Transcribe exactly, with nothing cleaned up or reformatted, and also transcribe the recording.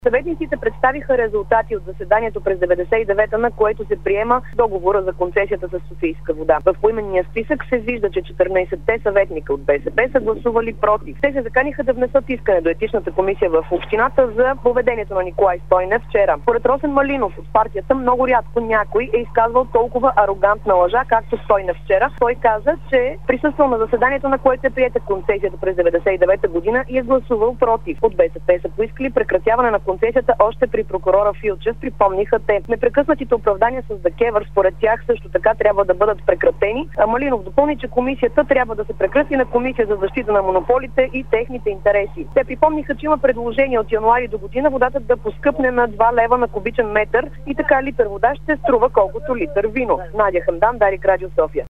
Съветниците представиха резултати от заседанието през деветдесет и девета, на което се приема договора за концесията с Софийска вода. В поименния списък се вижда, че четиринайсетте съветника от БСП са гласували против. Те се заканиха да внесат искане до етичната комисия в общината за поведението на Николай Стойнев вчера. Според Росен Малинов от партията, много рядко някой е изказвал толкова арогантна лъжа, както Стойнев вчера. Той каза, че присъствал на заседанието, на което е приета концесията през деветдесет и девета година и е гласувал против. От БСП са поискали прекратяване на концесията още при прокурора Филчев, припомниха те. Непрекъснатите оправдания с ДКЕВР според тях също така трябва да бъдат прекратени. А Малинов допълни, че комисията трябва да се прекръсти на комисия за защита на монополите и техните интереси. Те припомниха, че има предложение от януари до година водата да поскъпне на два лева на кубичен метър и така литър вода ще струва колкото литър вино. Надя Хамдан, Дарик, Радио София.